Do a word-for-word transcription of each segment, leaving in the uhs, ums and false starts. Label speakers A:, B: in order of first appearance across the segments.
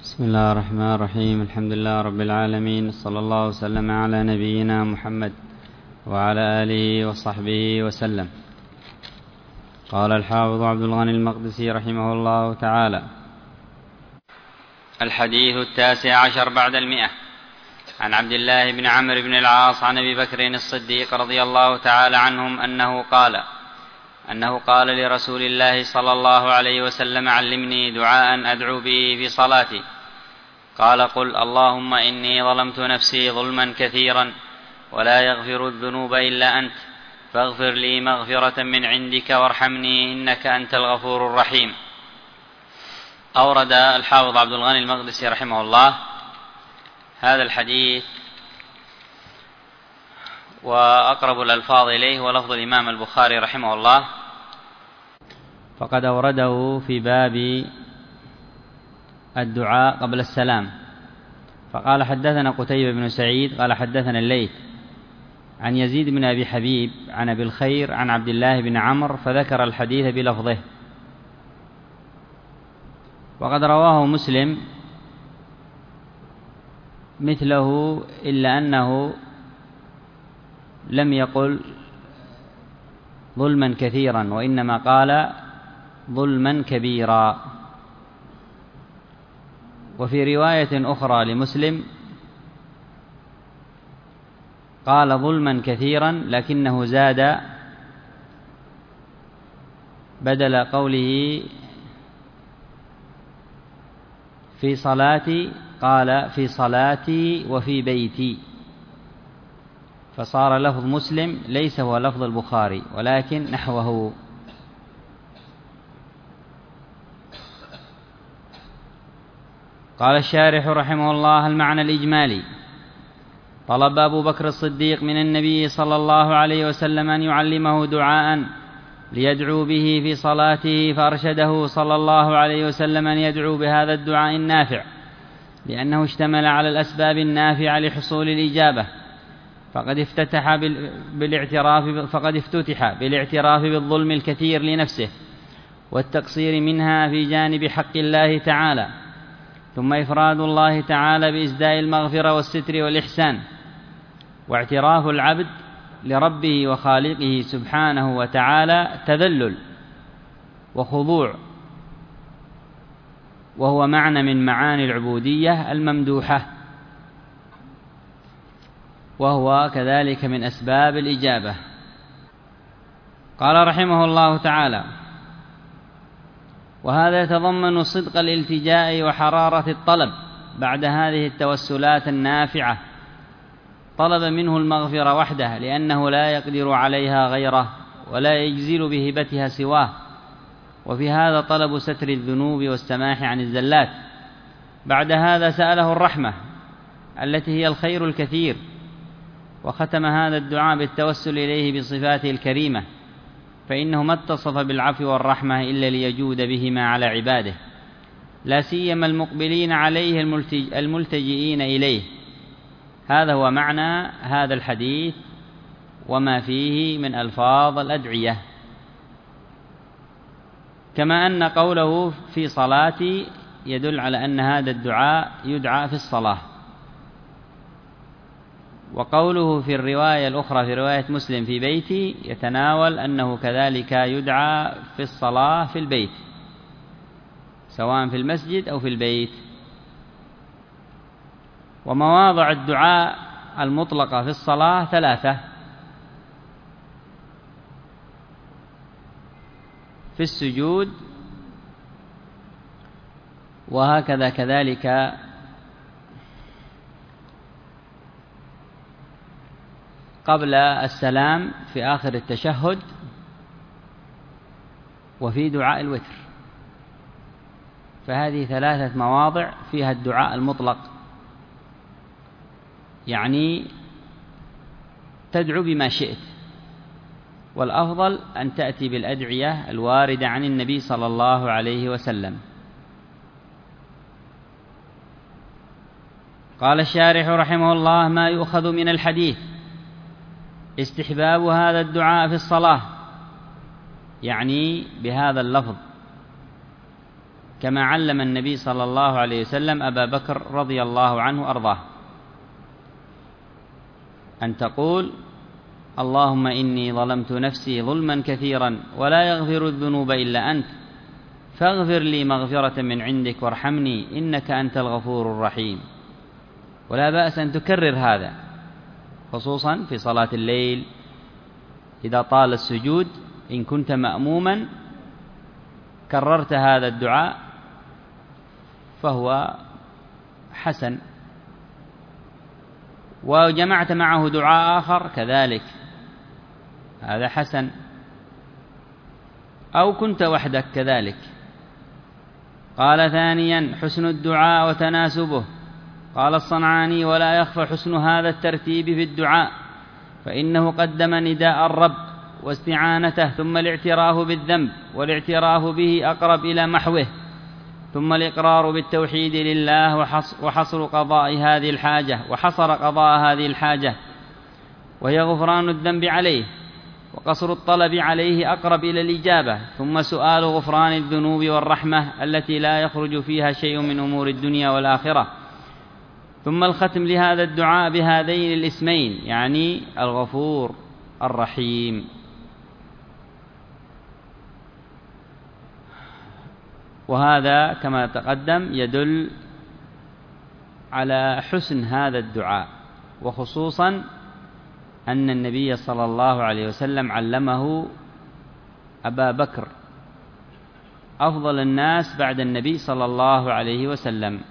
A: بسم الله الرحمن الرحيم. الحمد لله رب العالمين، صلى الله وسلم على نبينا محمد وعلى آله وصحبه وسلم. قال الحافظ عبد الغني المقدسي رحمه الله تعالى: الحديث التاسع عشر بعد المئة. عن عبد الله بن عمرو بن العاص عن أبي بكر الصديق رضي الله تعالى عنهم أنه قال أنه قال لرسول الله صلى الله عليه وسلم: علمني دعاء أدعو به في صلاتي. قال: قل اللهم إني ظلمت نفسي ظلما كثيرا ولا يغفر الذنوب إلا أنت، فاغفر لي مغفرة من عندك وارحمني إنك أنت الغفور الرحيم. أورد الحافظ عبد الغني المقدسي رحمه الله هذا الحديث، وأقرب الألفاظ إليه ولفظ الإمام البخاري رحمه الله، فقد أورده في باب الدعاء قبل السلام. فقال: حدثنا قتيبة بن سعيد قال حدثنا الليث عن يزيد بن أبي حبيب عن أبي الخير عن عبد الله بن عمرو، فذكر الحديث بلفظه. وقد رواه مسلم مثله، إلا أنه لم يقل ظلما كثيرا، وإنما قال ظلما كبيرا. وفي رواية أخرى لمسلم قال ظلما كثيرا، لكنه زاد بدل قوله في صلاتي قال في صلاتي وفي بيتي، فصار لفظ مسلم ليس هو لفظ البخاري ولكن نحوه. قال الشارح رحمه الله: المعنى الإجمالي: طلب أبو بكر الصديق من النبي صلى الله عليه وسلم أن يعلمه دعاء ليدعو به في صلاته، فأرشده صلى الله عليه وسلم أن يدعو بهذا الدعاء النافع، لأنه اشتمل على الأسباب النافعة لحصول الإجابة. فقد افتتح بالاعتراف فقد افتتح بالاعتراف بالظلم الكثير لنفسه والتقصير منها في جانب حق الله تعالى، ثم إفراد الله تعالى بإسداء المغفرة والستر والإحسان، واعتراف العبد لربه وخالقه سبحانه وتعالى تذلل وخضوع، وهو معنى من معاني العبودية الممدوحة، وهو كذلك من أسباب الإجابة. قال رحمه الله تعالى: وهذا يتضمن صدق الالتجاء وحرارة الطلب بعد هذه التوسلات النافعة. طلب منه المغفرة وحده، لأنه لا يقدر عليها غيره ولا يجزل بهبتها سواه، وفي هذا طلب ستر الذنوب والسماح عن الزلات. بعد هذا سأله الرحمة التي هي الخير الكثير، وختم هذا الدعاء بالتوسل إليه بصفاته الكريمة، فإنه ما اتصف بالعفو والرحمة إلا ليجود بهما على عباده، لا سيما المقبلين عليه الملتجئين إليه. هذا هو معنى هذا الحديث وما فيه من ألفاظ الأدعية. كما أن قوله في صلاتي يدل على أن هذا الدعاء يدعى في الصلاة، وقوله في الرواية الأخرى في رواية مسلم في بيتي يتناول أنه كذلك يدعى في الصلاة في البيت، سواء في المسجد أو في البيت. ومواضع الدعاء المطلقة في الصلاة ثلاثة: في السجود، وهكذا كذلك قبل السلام في آخر التشهد، وفي دعاء الوتر. فهذه ثلاثة مواضع فيها الدعاء المطلق، يعني تدعو بما شئت، والأفضل أن تأتي بالأدعية الواردة عن النبي صلى الله عليه وسلم. قال الشارح رحمه الله: ما يؤخذ من الحديث استحباب هذا الدعاء في الصلاة، يعني بهذا اللفظ، كما علم النبي صلى الله عليه وسلم أبا بكر رضي الله عنه أرضاه أن تقول: اللهم إني ظلمت نفسي ظلما كثيرا ولا يغفر الذنوب إلا أنت فاغفر لي مغفرة من عندك وارحمني إنك أنت الغفور الرحيم. ولا بأس أن تكرر هذا، خصوصا في صلاة الليل إذا طال السجود، إن كنت مأموما كررت هذا الدعاء فهو حسن، وجمعت معه دعاء آخر كذلك هذا حسن، أو كنت وحدك كذلك. قال: ثانيا حسن الدعاء وتناسبه. قال الصنعاني: ولا يخفى حسن هذا الترتيب في الدعاء، فإنه قدم نداء الرب واستعانته، ثم الاعتراف بالذنب، والاعتراف به أقرب إلى محوه، ثم الإقرار بالتوحيد لله وحصر قضاء هذه الحاجة وحصر قضاء هذه الحاجة وهي غفران الذنب عليه، وقصر الطلب عليه أقرب إلى الإجابة، ثم سؤال غفران الذنوب والرحمة التي لا يخرج فيها شيء من أمور الدنيا والآخرة، ثم الختم لهذا الدعاء بهذين الاسمين، يعني الغفور الرحيم. وهذا كما تقدم يدل على حسن هذا الدعاء، وخصوصا أن النبي صلى الله عليه وسلم علمه أبا بكر أفضل الناس بعد النبي صلى الله عليه وسلم.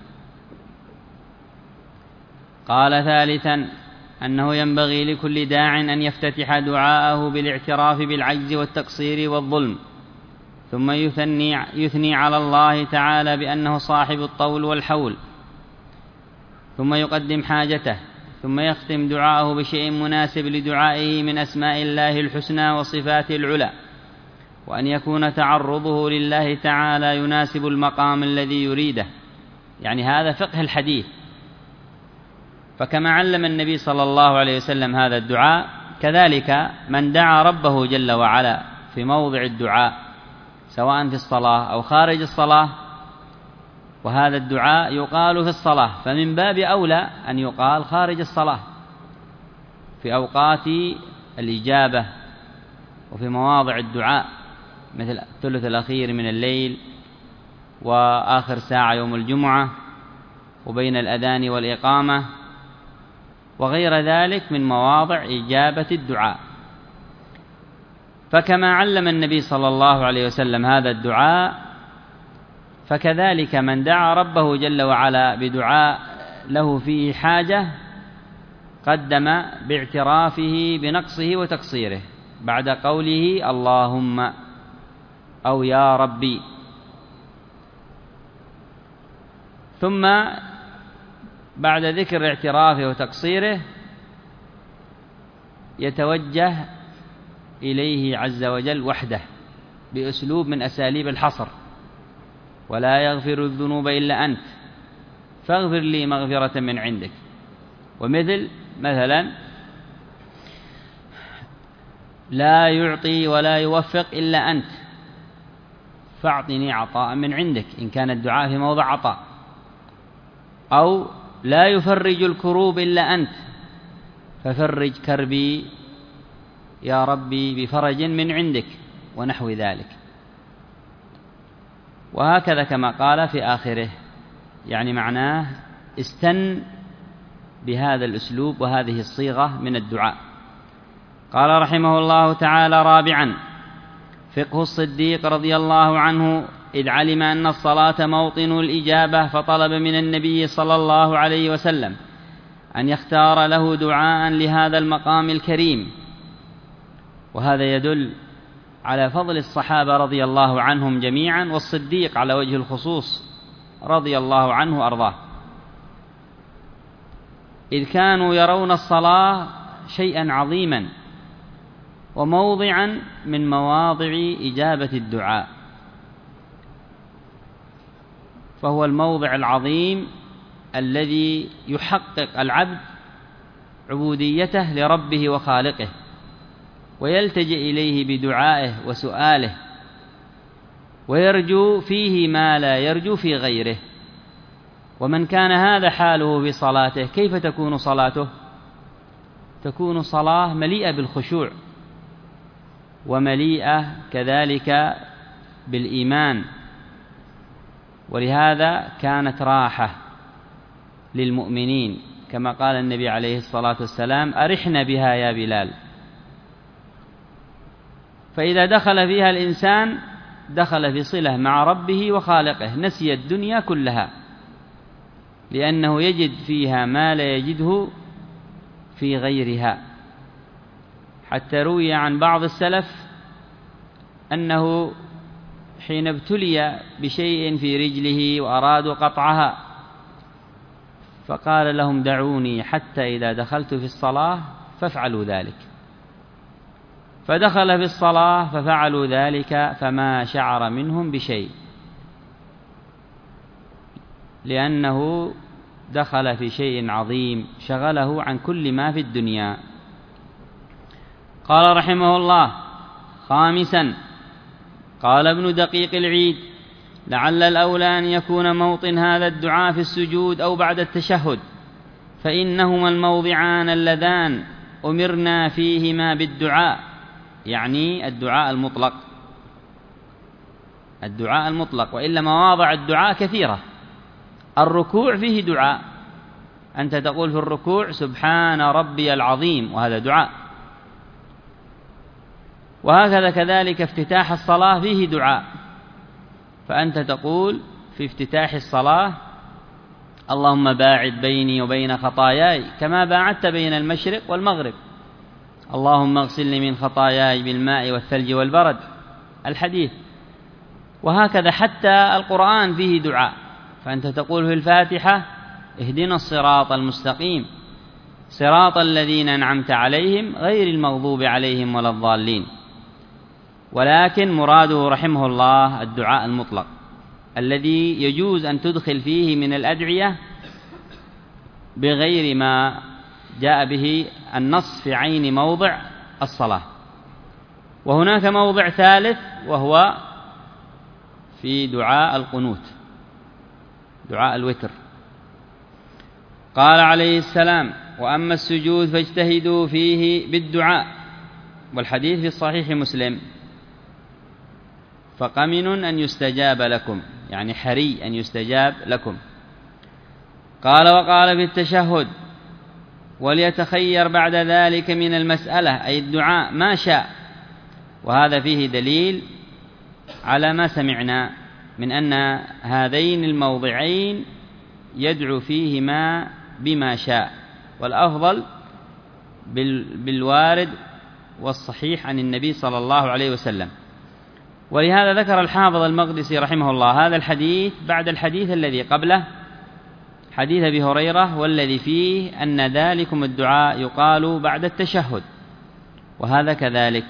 A: قال: ثالثا أنه ينبغي لكل داع أن يفتتح دعاءه بالاعتراف بالعجز والتقصير والظلم، ثم يثني, يثني على الله تعالى بأنه صاحب الطول والحول، ثم يقدم حاجته، ثم يختم دعاءه بشيء مناسب لدعائه من أسماء الله الحسنى وصفاته العلى، وأن يكون تعرضه لله تعالى يناسب المقام الذي يريده، يعني هذا فقه الحديث. فكما علم النبي صلى الله عليه وسلم هذا الدعاء، كذلك من دعا ربه جل وعلا في موضع الدعاء سواء في الصلاة أو خارج الصلاة، وهذا الدعاء يقال في الصلاة، فمن باب أولى أن يقال خارج الصلاة في أوقات الإجابة وفي مواضع الدعاء، مثل الثلث الأخير من الليل وآخر ساعة يوم الجمعة وبين الأذان والإقامة وغير ذلك من مواضع إجابة الدعاء. فكما علم النبي صلى الله عليه وسلم هذا الدعاء، فكذلك من دعا ربه جل وعلا بدعاء له فيه حاجة قدم باعترافه بنقصه وتقصيره بعد قوله اللهم أو يا ربي، ثم بعد ذكر اعترافه وتقصيره يتوجه إليه عز وجل وحده بأسلوب من أساليب الحصر: ولا يغفر الذنوب إلا أنت فاغفر لي مغفرة من عندك. ومثل مثلا لا يعطي ولا يوفق إلا أنت فاعطني عطاء من عندك، إن كان الدعاء في موضع عطاء. أو لا يفرج الكروب إلا أنت ففرج كربي يا ربي بفرج من عندك، ونحو ذلك. وهكذا كما قال في آخره، يعني معناه استن بهذا الأسلوب وهذه الصيغة من الدعاء. قال رحمه الله تعالى: رابعا فقه الصديق رضي الله عنه، إذ علم أن الصلاة موطن الإجابة فطلب من النبي صلى الله عليه وسلم أن يختار له دعاء لهذا المقام الكريم. وهذا يدل على فضل الصحابة رضي الله عنهم جميعا، والصديق على وجه الخصوص رضي الله عنه أرضاه، إذ كانوا يرون الصلاة شيئا عظيما وموضعا من مواضع إجابة الدعاء، فهو الموضع العظيم الذي يحقق العبد عبوديته لربه وخالقه، ويلتجئ إليه بدعائه وسؤاله، ويرجو فيه ما لا يرجو في غيره. ومن كان هذا حاله في صلاته كيف تكون صلاته؟ تكون صلاة مليئة بالخشوع، ومليئة كذلك بالإيمان. ولهذا كانت راحة للمؤمنين، كما قال النبي عليه الصلاة والسلام: أرحنا بها يا بلال. فإذا دخل فيها الإنسان دخل في صلة مع ربه وخالقه، نسي الدنيا كلها، لأنه يجد فيها ما لا يجده في غيرها. حتى روي عن بعض السلف أنه حين ابتلي بشيء في رجله وأرادوا قطعها فقال لهم: دعوني حتى إذا دخلت في الصلاة فافعلوا ذلك. فدخل في الصلاة ففعلوا ذلك فما شعر منهم بشيء، لأنه دخل في شيء عظيم شغله عن كل ما في الدنيا. قال رحمه الله: خامسا، قال ابن دقيق العيد: لعل الأولى أن يكون موطن هذا الدعاء في السجود أو بعد التشهد، فإنهما الموضعان اللذان أمرنا فيهما بالدعاء، يعني الدعاء المطلق، الدعاء المطلق. وإلا مواضع الدعاء كثيرة. الركوع فيه دعاء، أنت تقول في الركوع: سبحان ربي العظيم، وهذا دعاء. وهكذا كذلك افتتاح الصلاة فيه دعاء، فأنت تقول في افتتاح الصلاة: اللهم باعد بيني وبين خطاياي كما باعدت بين المشرق والمغرب، اللهم اغسلني من خطاياي بالماء والثلج والبرد، الحديث. وهكذا حتى القرآن فيه دعاء، فأنت تقول في الفاتحة: اهدنا الصراط المستقيم صراط الذين أنعمت عليهم غير المغضوب عليهم ولا الضالين. ولكن مراده رحمه الله الدعاء المطلق الذي يجوز أن تدخل فيه من الأدعية بغير ما جاء به النص في عين موضع الصلاة. وهناك موضع ثالث وهو في دعاء القنوت، دعاء الوتر. قال عليه السلام: وأما السجود فاجتهدوا فيه بالدعاء، والحديث في الصحيح مسلم: فقمن أن يستجاب لكم، يعني حري أن يستجاب لكم. قال: وقال في التشهد: وليتخير بعد ذلك من المسألة، أي الدعاء، ما شاء. وهذا فيه دليل على ما سمعنا من أن هذين الموضعين يدعو فيهما بما شاء، والأفضل بالوارد والصحيح عن النبي صلى الله عليه وسلم. ولهذا ذكر الحافظ المقدسي رحمه الله هذا الحديث بعد الحديث الذي قبله، حديث أبي هريرة، والذي فيه أن ذلكم الدعاء يقال بعد التشهد، وهذا كذلك.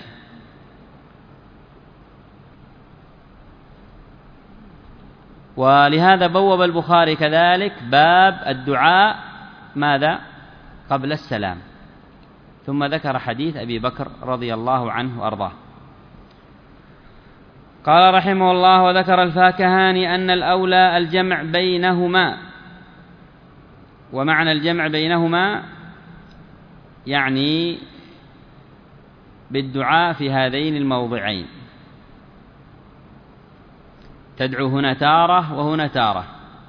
A: ولهذا بوب البخاري كذلك باب الدعاء ماذا؟ قبل السلام، ثم ذكر حديث أبي بكر رضي الله عنه وأرضاه. قال رحمه الله: وذكر الفاكهاني أن الأولى الجمع بينهما. ومعنى الجمع بينهما يعني بالدعاء في هذين الموضعين، تدعو هنا تارة وهنا تارة،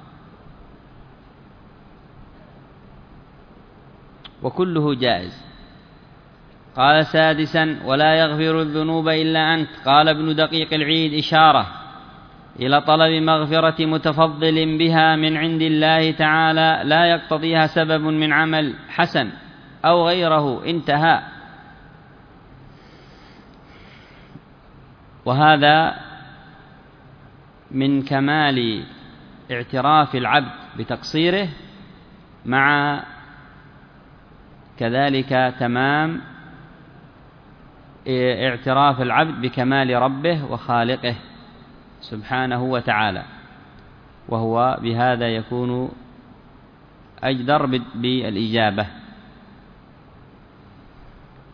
A: وكله جائز. قال: سادسا: ولا يغفر الذنوب إلا أنت. قال ابن دقيق العيد: إشارة إلى طلب مغفرة متفضل بها من عند الله تعالى لا يقتضيها سبب من عمل حسن أو غيره، انتهى. وهذا من كمال اعتراف العبد بتقصيره، مع كذلك تمام اعتراف العبد بكمال ربه وخالقه سبحانه وتعالى، وهو بهذا يكون أجدر بالإجابة.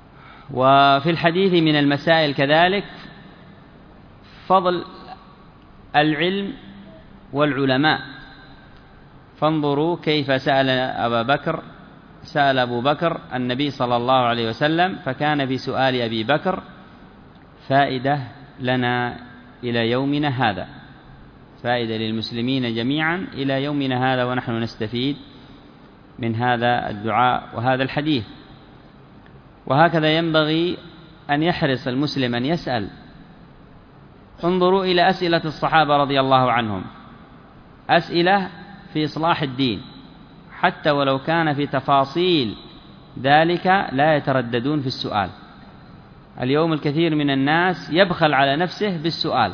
A: وفي الحديث من المسائل كذلك فضل العلم والعلماء. فانظروا كيف سأل أبا بكر سأل أبو بكر النبي صلى الله عليه وسلم، فكان في سؤال أبي بكر فائدة لنا إلى يومنا هذا، فائدة للمسلمين جميعا إلى يومنا هذا، ونحن نستفيد من هذا الدعاء وهذا الحديث. وهكذا ينبغي أن يحرص المسلم أن يسأل. انظروا إلى أسئلة الصحابة رضي الله عنهم، أسئلة في إصلاح الدين، حتى ولو كان في تفاصيل ذلك لا يترددون في السؤال. اليوم الكثير من الناس يبخل على نفسه بالسؤال،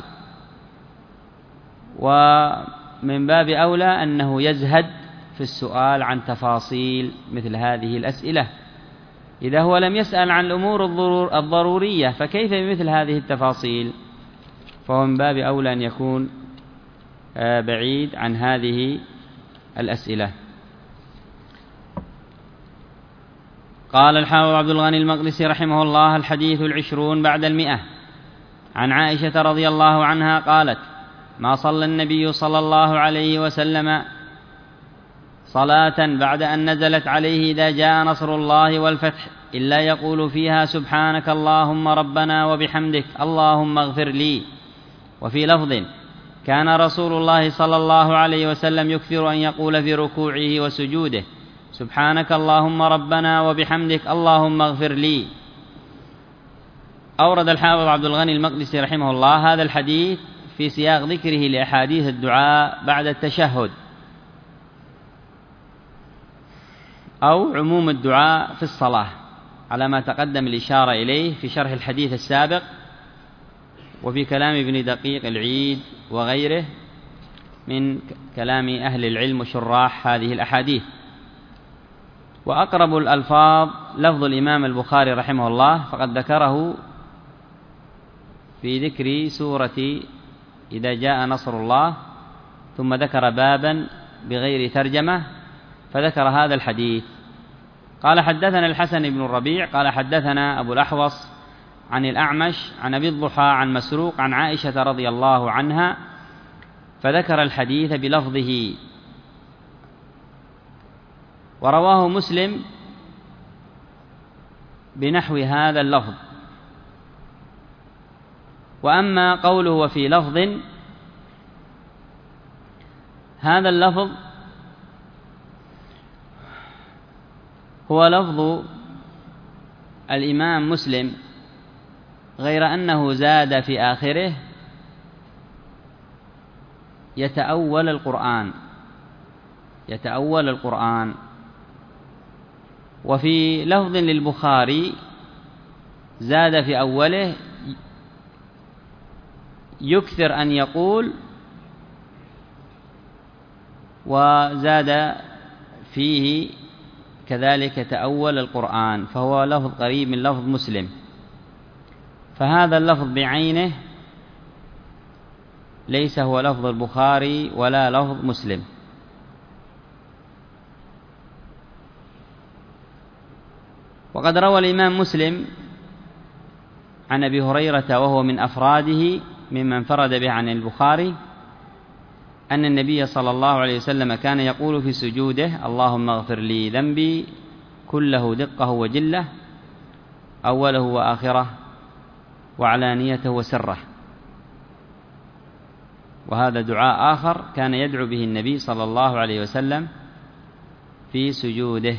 A: ومن باب أولى أنه يزهد في السؤال عن تفاصيل مثل هذه الأسئلة. إذا هو لم يسأل عن الأمور الضرورية فكيف بمثل هذه التفاصيل؟ فهو من باب أولى أن يكون بعيد عن هذه الأسئلة. قال الحافظ عبد الغني المقدسي رحمه الله: الحديث العشرون بعد المئة. عن عائشة رضي الله عنها قالت: ما صلى النبي صلى الله عليه وسلم صلاة بعد أن نزلت عليه إذا جاء نصر الله والفتح إلا يقول فيها سبحانك اللهم ربنا وبحمدك اللهم اغفر لي. وفي لفظ: كان رسول الله صلى الله عليه وسلم يكثر أن يقول في ركوعه وسجوده سبحانك اللهم ربنا وبحمدك اللهم اغفر لي. أورد الحافظ عبد الغني المقدسي رحمه الله هذا الحديث في سياق ذكره لأحاديث الدعاء بعد التشهد، أو عموم الدعاء في الصلاة، على ما تقدم الإشارة إليه في شرح الحديث السابق وفي كلام ابن دقيق العيد وغيره من كلام أهل العلم وشراح هذه الأحاديث. وأقرب الألفاظ لفظ الإمام البخاري رحمه الله، فقد ذكره في ذكر سورة إذا جاء نصر الله، ثم ذكر بابا بغير ترجمة فذكر هذا الحديث. قال: حدثنا الحسن بن الربيع قال حدثنا أبو الأحوص عن الأعمش عن أبي الضحى عن مسروق عن عائشة رضي الله عنها، فذكر الحديث بلفظه. ورواه مسلم بنحو هذا اللفظ. وأما قوله وفي لفظ، هذا اللفظ هو لفظ الإمام مسلم، غير أنه زاد في آخره يتأول القرآن يتأول القرآن. وفي لفظ للبخاري زاد في أوله يكثر أن يقول، وزاد فيه كذلك تأول القرآن، فهو لفظ قريب من لفظ مسلم. فهذا اللفظ بعينه ليس هو لفظ البخاري ولا لفظ مسلم. وقد روى الإمام مسلم عن أبي هريرة وهو من أفراده ممن انفرد به عن البخاري أن النبي صلى الله عليه وسلم كان يقول في سجوده اللهم اغفر لي ذنبي كله دقه وجله أوله وآخره وعلانيته وسره. وهذا دعاء آخر كان يدعو به النبي صلى الله عليه وسلم في سجوده.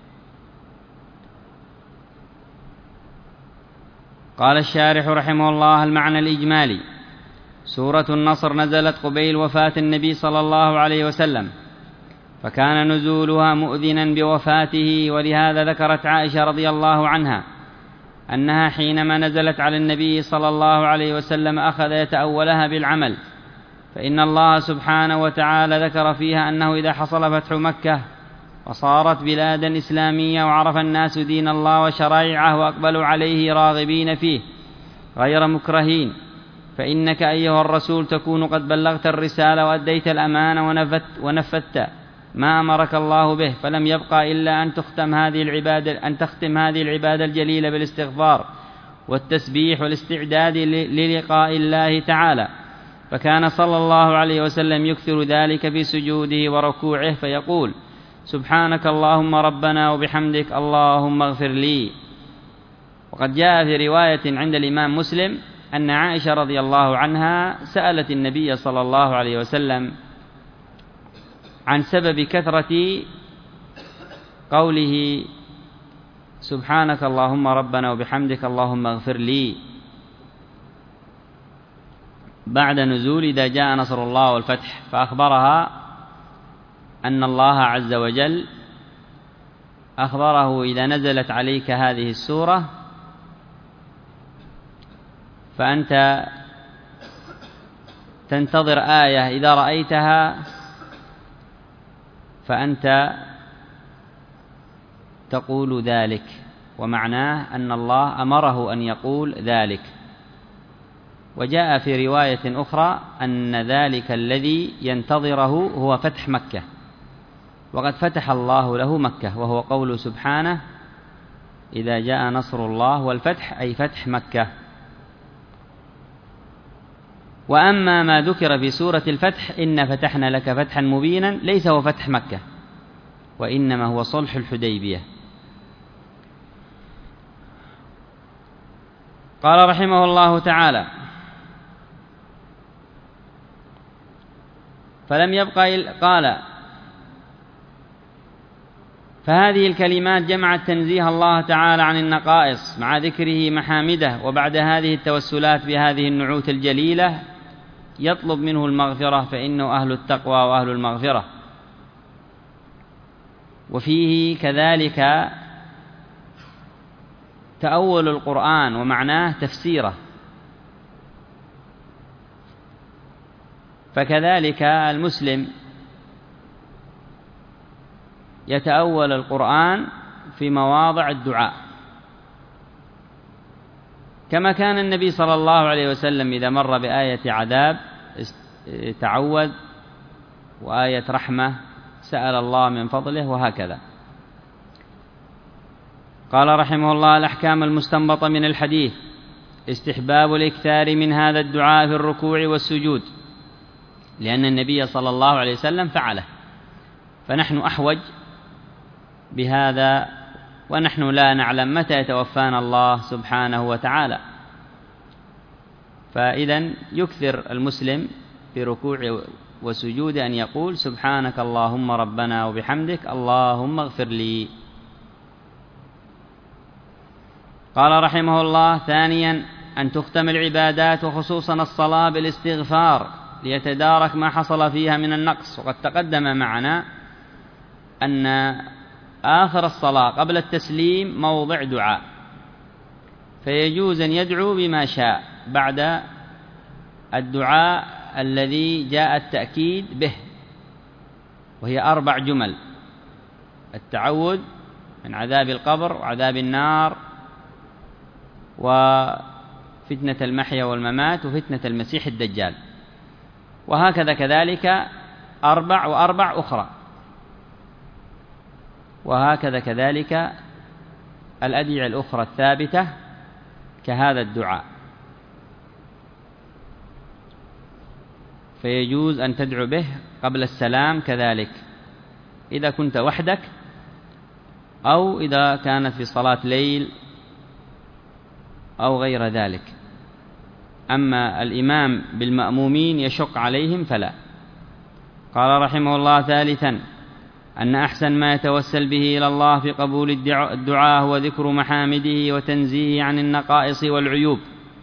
A: قال الشارح رحمه الله: المعنى الإجمالي: سورة النصر نزلت قبيل وفاة النبي صلى الله عليه وسلم، فكان نزولها مؤذنا بوفاته. ولهذا ذكرت عائشة رضي الله عنها أنها حينما نزلت على النبي صلى الله عليه وسلم أخذ يتأولها بالعمل، فإن الله سبحانه وتعالى ذكر فيها أنه إذا حصل فتح مكة وصارت بلادا إسلامية وعرف الناس دين الله وشرائعه وأقبلوا عليه راغبين فيه غير مكرهين، فإنك أيها الرسول تكون قد بلغت الرسالة وأديت الأمانة ونفت ونفذت ما أمرك الله به، فلم يبقى إلا أن تختم هذه العبادة أن تختم هذه العبادة الجليلة بالاستغفار والتسبيح والاستعداد للقاء الله تعالى. فكان صلى الله عليه وسلم يكثر ذلك في سجوده وركوعه، فيقول: سبحانك اللهم ربنا وبحمدك اللهم اغفر لي. وقد جاء في رواية عند الإمام مسلم أن عائشة رضي الله عنها سألت النبي صلى الله عليه وسلم عن سبب كثرة قوله سبحانك اللهم ربنا وبحمدك اللهم اغفر لي بعد نزول إذا جاء نصر الله والفتح، فأخبرها أن الله عز وجل أخبره: إذا نزلت عليك هذه السورة فأنت تنتظر آية إذا رأيتها فأنت تقول ذلك، ومعناه أن الله أمره أن يقول ذلك. وجاء في رواية أخرى أن ذلك الذي ينتظره هو فتح مكة، وقد فتح الله له مكة، وهو قول سبحانه: إذا جاء نصر الله والفتح، أي فتح مكة. وأما ما ذكر في سورة الفتح: إن فتحنا لك فتحا مبينا، ليس هو فتح مكة، وإنما هو صلح الحديبية. قال رحمه الله تعالى: فلم يبقى قال فهذه الكلمات جمعت تنزيه الله تعالى عن النقائص مع ذكره محامده، وبعد هذه التوسلات بهذه النعوت الجليلة يطلب منه المغفرة، فإنه أهل التقوى وأهل المغفرة. وفيه كذلك تأول القرآن ومعناه تفسيره، فكذلك المسلم يتأول القرآن في مواضع الدعاء، كما كان النبي صلى الله عليه وسلم إذا مر بآية عذاب تعوذ، وآية رحمة سأل الله من فضله، وهكذا. قال رحمه الله: الأحكام المستنبطة من الحديث: استحباب الإكثار من هذا الدعاء في الركوع والسجود، لأن النبي صلى الله عليه وسلم فعله، فنحن أحوج بهذا، ونحن لا نعلم متى يتوفانا الله سبحانه وتعالى. فإذن يكثر المسلم في ركوع وسجود أن يقول: سبحانك اللهم ربنا وبحمدك اللهم اغفر لي. قال رحمه الله: ثانيا أن تختم العبادات وخصوصا الصلاة بالاستغفار ليتدارك ما حصل فيها من النقص. وقد تقدم معنا أن آخر الصلاة قبل التسليم موضع دعاء، فيجوز أن يدعو بما شاء بعد الدعاء الذي جاء التأكيد به، وهي أربع جمل: التعوذ من عذاب القبر وعذاب النار وفتنة المحيا والممات وفتنة المسيح الدجال، وهكذا كذلك أربع وأربع أخرى، وهكذا كذلك الأدعية الأخرى الثابتة كهذا الدعاء، فيجوز أن تدعو به قبل السلام كذلك إذا كنت وحدك، أو إذا كانت في صلاة ليل أو غير ذلك. أما الإمام بالمأمومين يشق عليهم فلا. قال رحمه الله: ثالثا أن أحسن ما يتوسل به إلى الله في قبول الدعاء هو ذكر محامده وتنزيه عن النقائص والعيوب،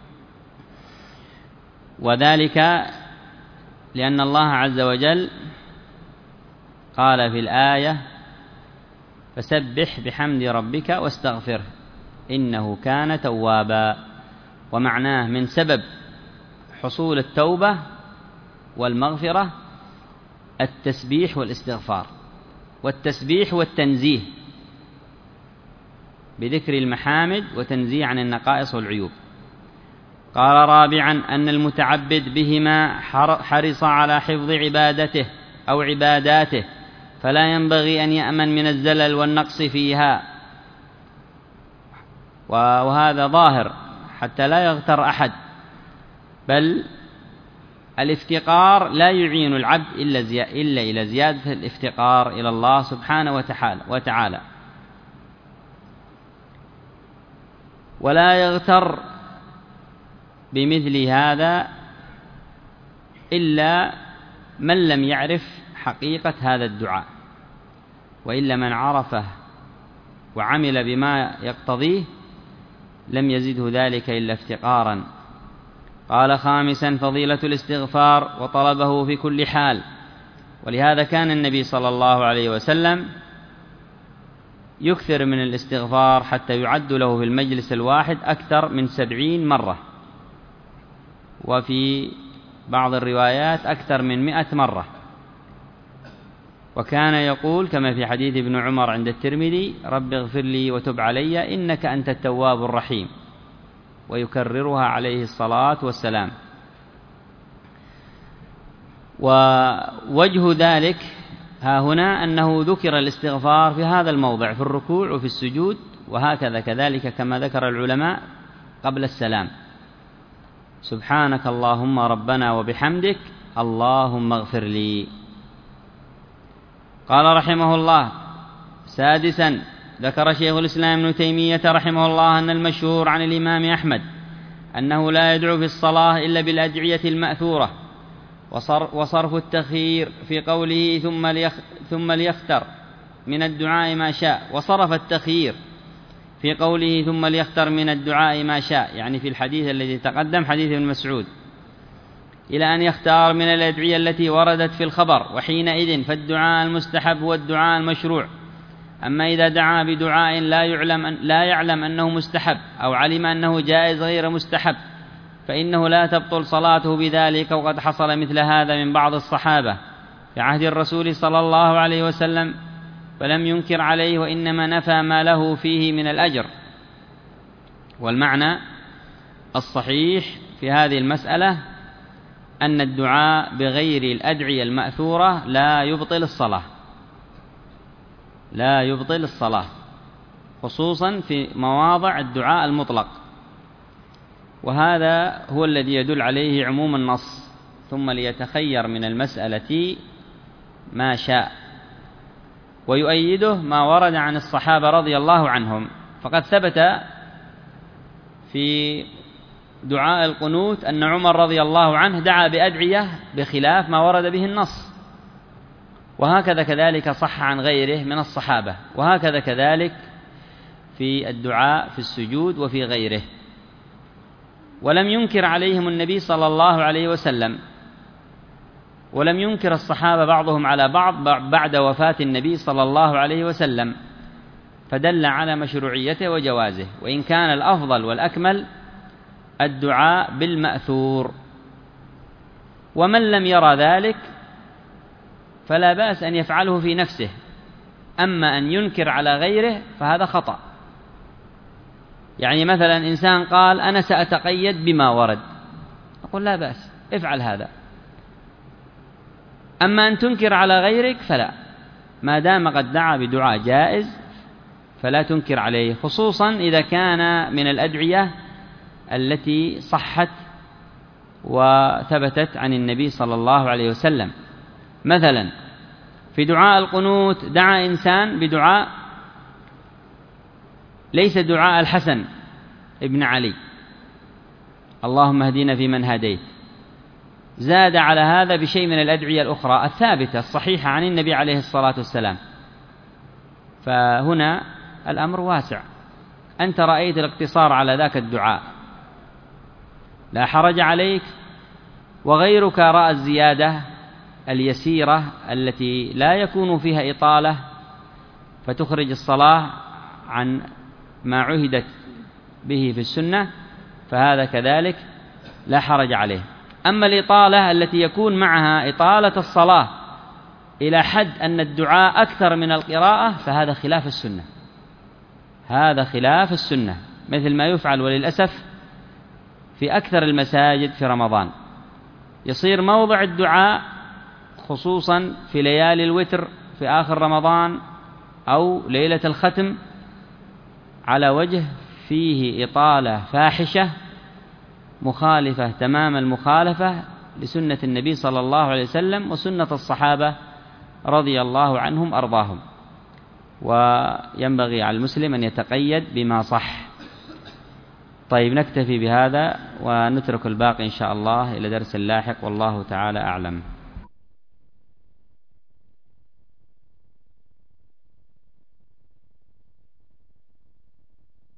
A: وذلك لأن الله عز وجل قال في الآية: فسبح بحمد ربك واستغفره إنه كان توابا. ومعناه من سبب حصول التوبة والمغفرة التسبيح والاستغفار، والتسبيح والتنزيه بذكر المحامد وتنزيه عن النقائص والعيوب. قال رابعا أن المتعبد بهما حرص على حفظ عبادته أو عباداته، فلا ينبغي أن يأمن من الزلل والنقص فيها، وهذا ظاهر حتى لا يغتر أحد، بل الافتقار لا يعين العبد إلا, إلا إلى زيادة الافتقار إلى الله سبحانه وتعالى، ولا يغتر بمثل هذا إلا من لم يعرف حقيقة هذا الدعاء، وإلا من عرفه وعمل بما يقتضيه لم يزده ذلك إلا افتقارا. قال خامسا فضيلة الاستغفار وطلبه في كل حال، ولهذا كان النبي صلى الله عليه وسلم يكثر من الاستغفار حتى يعد له في المجلس الواحد أكثر من سبعين مرة، وفي بعض الروايات أكثر من مئة مرة. وكان يقول كما في حديث ابن عمر عند الترمذي رب اغفر لي وتب علي إنك أنت التواب الرحيم، ويكررها عليه الصلاة والسلام. ووجه ذلك ها هنا أنه ذكر الاستغفار في هذا الموضع في الركوع وفي السجود، وهكذا كذلك كما ذكر العلماء قبل السلام: سبحانك اللهم ربنا وبحمدك اللهم اغفر لي. قال رحمه الله: سادسا ذكر شيخ الإسلام ابن تيمية رحمه الله أن المشهور عن الإمام أحمد أنه لا يدعو في الصلاة إلا بالأدعية المأثورة، وصرف التخيير في قوله ثم, ليخ ثم ليختر من الدعاء ما شاء، وصرف التخيير في قوله ثم ليختر من الدعاء ما شاء، يعني في الحديث الذي تقدم حديث ابن مسعود، إلى أن يختار من الأدعية التي وردت في الخبر، وحينئذ فالدعاء المستحب هو الدعاء المشروع. أما إذا دعا بدعاء لا يعلم, لا يعلم أنه مستحب أو علم أنه جائز غير مستحب فإنه لا تبطل صلاته بذلك. وقد حصل مثل هذا من بعض الصحابة في عهد الرسول صلى الله عليه وسلم فلم ينكر عليه، وإنما نفى ما له فيه من الأجر. والمعنى الصحيح في هذه المسألة أن الدعاء بغير الأدعية المأثورة لا يبطل الصلاة، لا يبطل الصلاة، خصوصا في مواضع الدعاء المطلق، وهذا هو الذي يدل عليه عموم النص: ثم ليتخير من المسألة ما شاء. ويؤيده ما ورد عن الصحابة رضي الله عنهم، فقد ثبت في دعاء القنوت أن عمر رضي الله عنه دعا بأدعية بخلاف ما ورد به النص، وهكذا كذلك صح عن غيره من الصحابة، وهكذا كذلك في الدعاء في السجود وفي غيره. ولم ينكر عليهم النبي صلى الله عليه وسلم، ولم ينكر الصحابة بعضهم على بعض بعد وفاة النبي صلى الله عليه وسلم، فدل على مشروعيته وجوازه، وإن كان الأفضل والأكمل الدعاء بالمأثور. ومن لم يرى ذلك فلا بأس أن يفعله في نفسه، أما أن ينكر على غيره فهذا خطأ. يعني مثلا إنسان قال أنا سأتقيد بما ورد، أقول لا بأس، افعل هذا. أما أن تنكر على غيرك فلا، ما دام قد دعا بدعاء جائز فلا تنكر عليه، خصوصا إذا كان من الأدعية التي صحت وثبتت عن النبي صلى الله عليه وسلم. مثلا في دعاء القنوت دعا إنسان بدعاء ليس دعاء الحسن ابن علي اللهم اهدنا فيمن هديت، زاد على هذا بشيء من الأدعية الأخرى الثابتة الصحيحة عن النبي عليه الصلاة والسلام. فهنا الأمر واسع، أنت رأيت الاقتصار على ذاك الدعاء لا حرج عليك، وغيرك رأى الزيادة اليسيرة التي لا يكون فيها إطالة فتخرج الصلاة عن ما عهدت به في السنة، فهذا كذلك لا حرج عليه. أما الإطالة التي يكون معها إطالة الصلاة إلى حد أن الدعاء أكثر من القراءة فهذا خلاف السنة، هذا خلاف السنة، مثل ما يفعل وللأسف في أكثر المساجد في رمضان. يصير موضع الدعاء خصوصا في ليالي الوتر في آخر رمضان أو ليلة الختم على وجه فيه إطالة فاحشة مخالفة تمام المخالفة لسنة النبي صلى الله عليه وسلم وسنة الصحابة رضي الله عنهم أرضاهم، وينبغي على المسلم أن يتقيد بما صح. طيب، نكتفي بهذا ونترك الباقي إن شاء الله إلى درس لاحق، والله تعالى أعلم.